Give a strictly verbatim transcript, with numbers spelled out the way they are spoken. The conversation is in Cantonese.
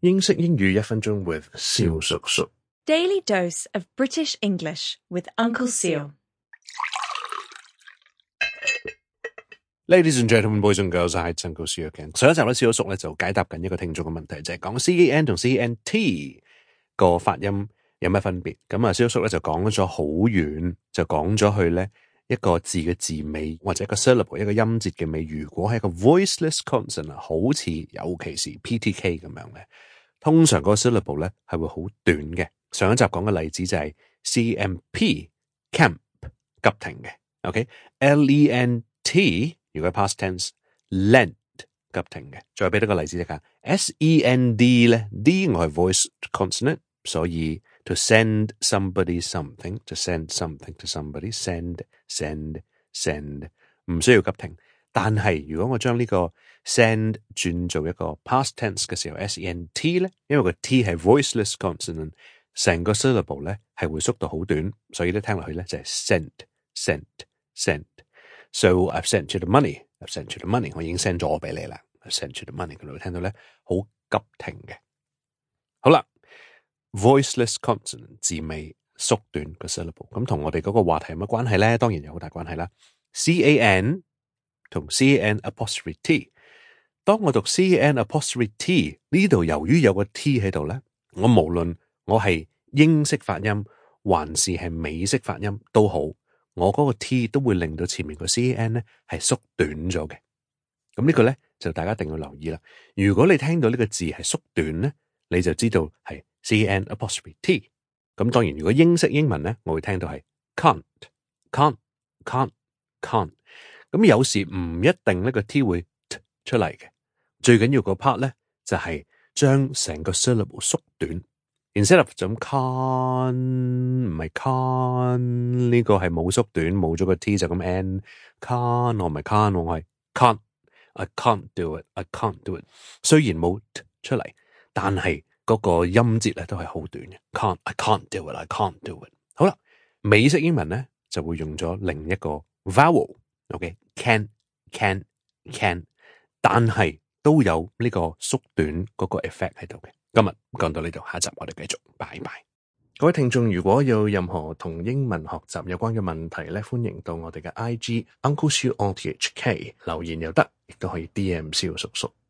英式英語一分鐘 with 蕭叔叔。 Daily dose of British English with Uncle Seal. Ladies and gentlemen, boys and girls, I係Uncle Seal again。上一集咧，蕭叔叔咧就解答緊一個聽眾嘅問題，就係講 C A N 同 C A N T 個發音有咩分別。咁啊，蕭叔叔咧就講咗好遠，就講咗去咧一個字嘅字尾或者一個 syllable 一個音節嘅尾，如果係一個 voiceless consonant，好似尤其是 P T K 咁樣咧，通常嗰個 syllable 咧係會好短嘅。上一集講嘅例子就係 C M P camp 急停嘅 ，OK？L E N T 如果係 past tense lent 急停嘅。再俾多個例子啫 S E N D 咧 D 我係 voiced consonant， 所以 to send somebody something to send something to somebody send send send 唔需要急停。但係如果我將呢個 send 轉做一個 past tense 嘅時候 S E N T 咧，因為個 T 係 voiceless consonant， 成個 syllable 咧係會縮到好短，所以咧聽落去咧就係 sent sent sent。So I've sent you the money. I've sent you the money. 我已經 send 咗我俾你啦。I've sent you the money。佢會聽到咧好急停嘅。好啦 ，voiceless consonant 字尾縮短個 syllable， 咁同我哋嗰個話題有乜關係咧？當然有好大關係啦。C A N 同 C A N apostrophe T。當我讀 C A N apostrophe T 呢度，由於有個 T 喺度咧，我無論我係英式發音還是係美式發音都好，我嗰個 T 都會令到前面個 C A N 咧係縮短咗嘅。咁呢個咧就大家一定要留意啦。如果你聽到呢個字係縮短咧，你就知道係 C A N apostrophe T。咁當然如果英式英文咧，我會聽到係 can't can't can't can't。咁有時唔一定呢個 T 會 t 出嚟嘅。最緊要個 part 咧就係將成個 syllable 縮短。Instead of 就咁 can 唔係 can 呢個係冇縮短，冇咗個 T 就咁 n can 我唔係 can 我係 can't I can't do it I can't do it。雖然冇 t 出嚟，但係嗰個音節咧都係好短嘅。can't I can't do it I can't do it。好啦，美式英文咧就會用咗另一個 vowel。OK can can can， 但係都有呢個縮短嗰個 effect 喺度嘅。今日講到呢度，下集我哋繼續，拜拜。各位聽眾，如果有任何同英文學習有關嘅問題咧，歡迎到我哋嘅 I G Uncle Siu on T H K 留言又得，亦都可以 D M 蕭叔叔。